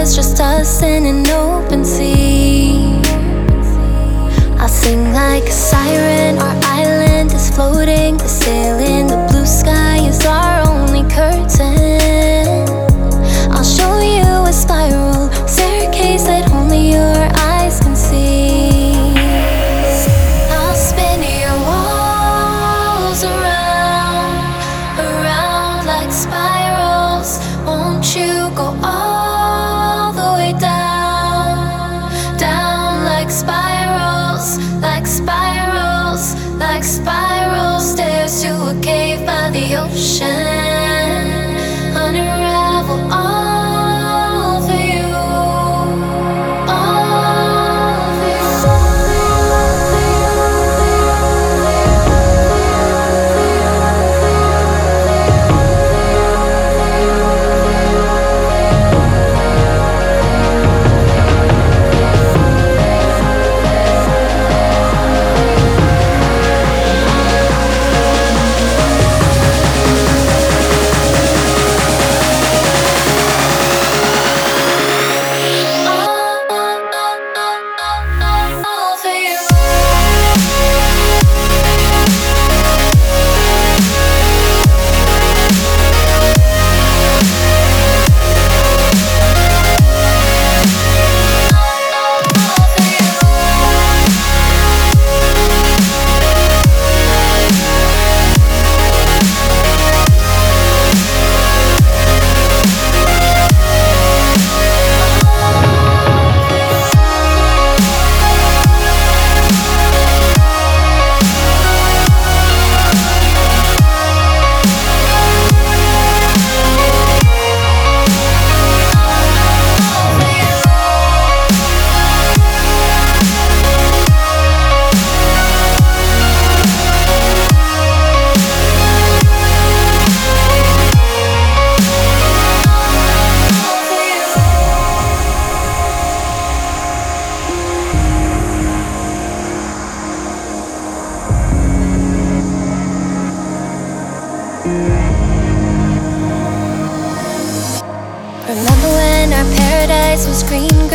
was just us in an open sea. I'll sing like a siren, our island is floating. The sail in the blue sky is our only curtain. I'll show you a spiral staircase that only your eyes can see. I'll spin your walls around, around like spirals. Won't you go all the way down, down like spirals, like spirals, like spirals. Stairs to a cave by the ocean. Unravel all for you, all for Remember when our paradise was green,